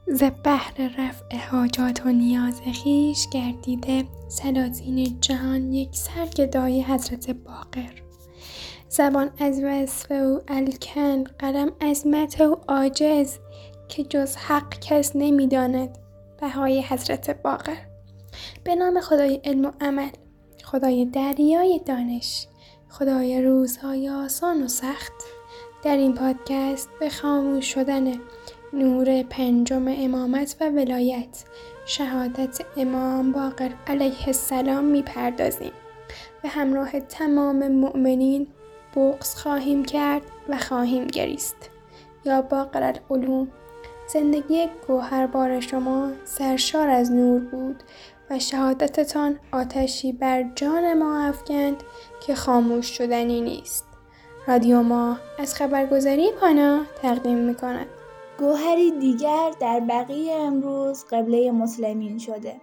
ز بهر رفع حاجات و نیاز خویش گردیده سلاطین جهان یک سر گدای حضرت باقر. زبان از وصف او الکن، قلم از مدح او عاجز، که جز حق کس نمی‌داند بهای حضرت باقر. به نام خدای علم و عمل، خدای دریای دانش، خدای روزهای آسان و سخت. در این پادکست به خاموش شدن نور پنجم امامت و ولایت، شهادت امام باقر علیه السلام میپردازیم. به همراه تمام مؤمنین بغض خواهیم کرد و خواهیم گریست. یا باقر العلوم، زندگی گوهربار شما سرشار از نور بود و شهادتتان آتشی بر جان ما افکند که خاموش شدنی نیست. رادیو ما از خبرگزاری پانا تقدیم میکند. گوهری دیگر در بقیه امروز قبله مسلمین شده،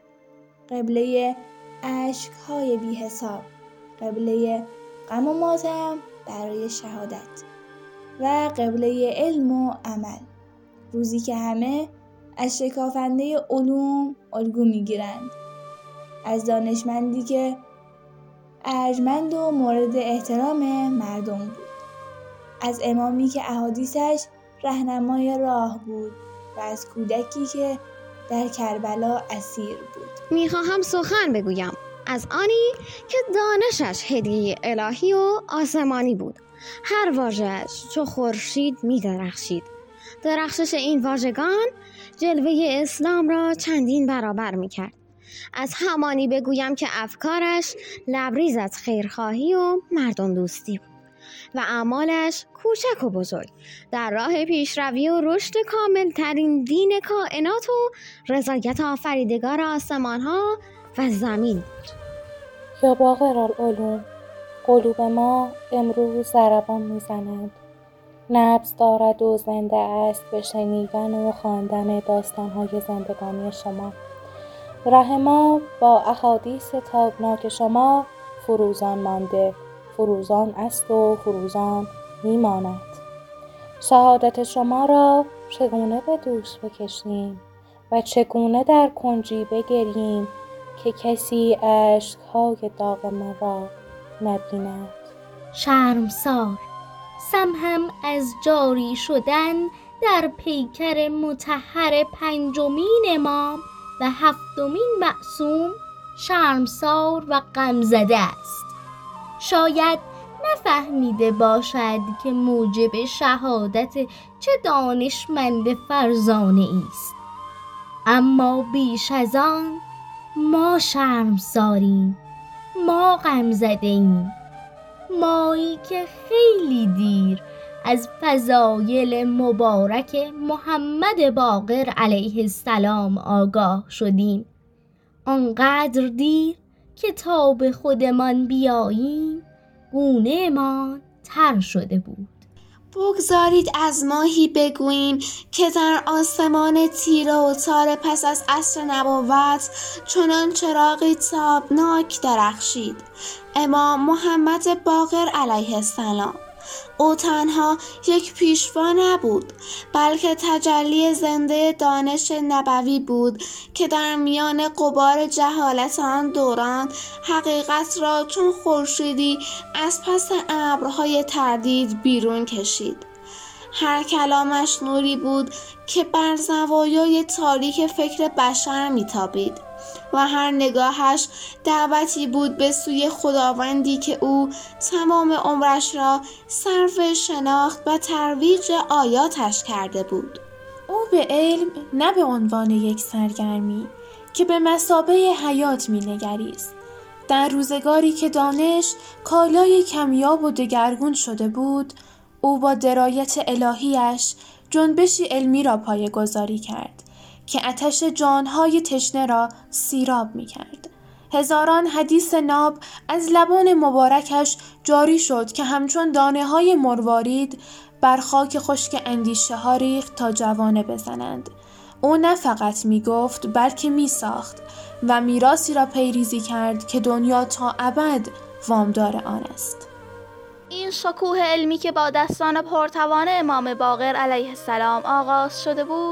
قبله اشک‌های بی حساب، قبله غم و ماتم برای شهادت و قبله علم و عمل. روزی که همه از شکافنده علوم الگو میگیرند، از دانشمندی که ارجمند و مورد احترام مردم بود، از امامی که احادیثش راهنمای راه بود و از کودکی که در کربلا اسیر بود. میخواهم سخن بگویم از آنی که دانشش هدیه الهی و آسمانی بود. هر واژه‌اش چو خورشید می‌درخشید. درخشش این واژگان جلوه اسلام را چندین برابر می‌کرد. از همانی بگویم که افکارش لبریز از خیرخواهی و مردم دوستی بود و اعمالش کوچک و بزرگ در راه پیشروی و رشد کامل ترین دین کائنات و رضایت آفریدگار آسمان‌ها و زمین بود. یا باقر العلوم، قلوب ما امروز ضربان می‌زند، نبض دارد و زنده است به شنیدن و خواندن داستان‌های زندگانی شما. ره ما با احادیث تابناک شما فروزان مانده، فروزان است و فروزان میماند. شهادت شما را چگونه به دوش بکشیم و چگونه در کنجی بگریم که کسی اشک‌های داغ ما را نبیند. شرمسار سم هم از جاری شدن در پیکر مطهر پنجمین امام و هفتمین معصوم شرمسار و غمزده است. شاید نفهمیده باشد که موجب شهادت چه دانشمند فرزانه است، اما بیش از آن ما شرمساریم، ما غمزده ایم، مایی که خیلی دیر از فضایل مبارک محمد باقر علیه السلام آگاه شدیم، آنقدر دیر که تا به خودمان بیاییم گونه ما تر شده بود. بگذارید از ماهی بگوییم که در آسمان تیره و تار پس از عصر نبوت چنان چراغی تابناک درخشید، امام محمد باقر علیه السلام. او تنها یک پیشوا نبود، بلکه تجلی زنده دانش نبوی بود که در میان غبار جهالت آن دوران حقیقت را چون خورشیدی از پس ابرهای تردید بیرون کشید. هر کلامش نوری بود که بر زوایای تاریک فکر بشر میتابید و هر نگاهش دعوتی بود به سوی خداوندی که او تمام عمرش را صرف شناخت و ترویج آیاتش کرده بود. او به علم نه به عنوان یک سرگرمی که به مثابه حیات می‌نگریست. در روزگاری که دانش کالای کمیاب و دگرگون شده بود، او با درایت الهیش جنبشی علمی را پایه‌گذاری کرد که آتش جانهای تشنه را سیراب می‌کرد. هزاران حدیث ناب از لبان مبارکش جاری شد که همچون دانه‌های مروارید بر خاک خشک اندیشه ها ریخت تا جوانه بزنند. او نه فقط میگفت بلکه میساخت و میراثی را پیریزی کرد که دنیا تا ابد وامدار آن است. این شکوه علمی که با دستان پرتوان امام باقر علیه السلام آغاز شده بود،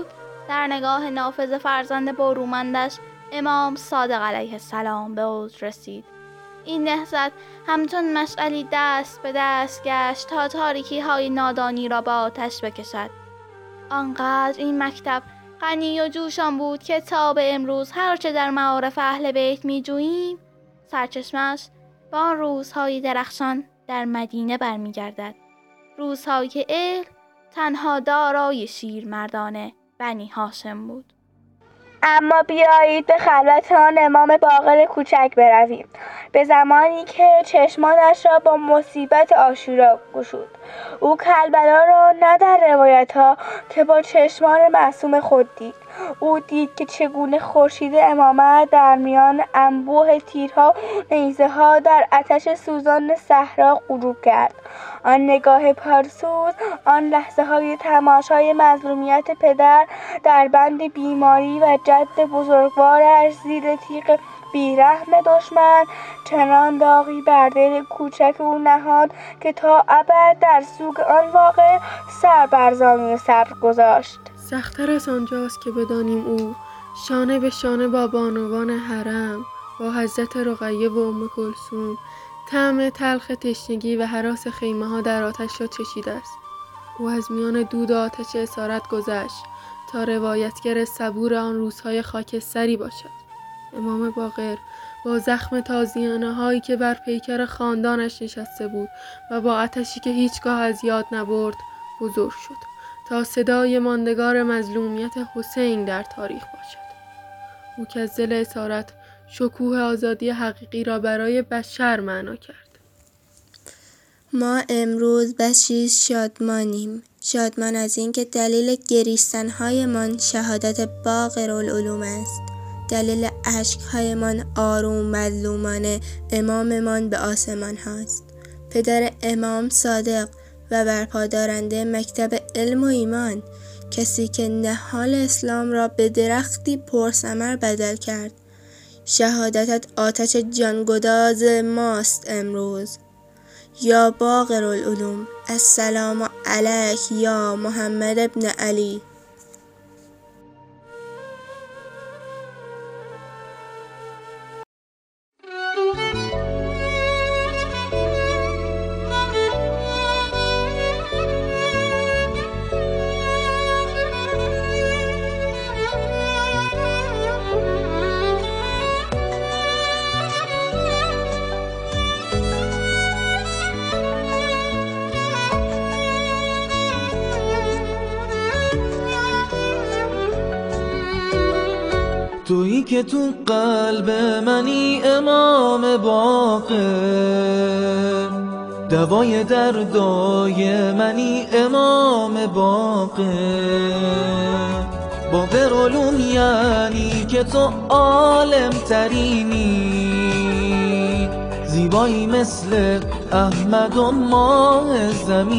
در نگاه نافذ فرزند برومندش امام صادق علیه السلام به اوج رسید. این نهضت همچون مشعلی دست به دست گشت تا تاریکی های نادانی را به آتش بکشد. آنقدر این مکتب غنی و جوشان بود که تا به امروز هرچه در معارف اهل بیت می جوییم سرچشمش به آن روزهای درخشان در مدینه برمیگردد. روزهایی که علم تنها دارای شیرمردان بنی هاشم بود. اما بیایید به خلوت آن امام باقر کوچک برویم، به زمانی که چشمانش را با مصیبت عاشورا گشود. او کربلا را نه در روایت‌ها که با چشمان معصوم خود دید. او دید که چگونه خورشید امامت در میان انبوه تیرها و نیزه‌ها در آتش سوزان صحرا غروب کرد. آن نگاه پرسوز، آن لحظه‌های تماشای مظلومیت پدر در بند بیماری و جد بزرگوارش زیر تیغ بیرحم دشمن، چنان داغی بر دل کوچک او نهاد که تا ابد در سوگ آن واقعه سر بر زانوی صبر گذاشت. سخت‌تر از آنجاست که بدانیم او شانه به شانه با بانوان حرم، با حضرت رقیه و ام کلثوم، طعم تلخ تشنگی و هراس خیمه‌ها در آتش را چشیده است. او از میان دود آتش اسارت گذشت تا روایتگر صبور آن روزهای خاکستری باشد. امام باقر با زخم تازیانه هایی که بر پیکر خاندانش نشسته بود و با آتشی که هیچگاه از یاد نبرد بزرگ شد تا صدای ماندگار مظلومیت حسین در تاریخ باشد. او که از دل اسارت شکوه آزادی حقیقی را برای بشر معنا کرد. ما امروز بسیج شادمانیم، شادمان از این که دلیل گریستن‌هایمان شهادت باقرالعلوم است. دلیل اشک‌هایمان آروم مظلومانه اماممان به آسمان هاست. پدر امام صادق و برپادارنده مکتب علم و ایمان، کسی که نهال اسلام را به درختی پرثمر بدل کرد. شهادتت آتش جانگداز ماست امروز. یا باقرالعلوم، السلام علیک یا محمد ابن علی. تویی که تو قلب منی امام باقر، دوای دردای منی امام باقر. باقرالعلوم یعنی که تو عالم ترینی، زیبایی مثل احمد و ماه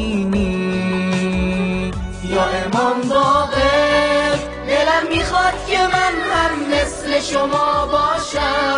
زمینی. یا امام باقر، دلم میخواد که من هم مثل شما باشم،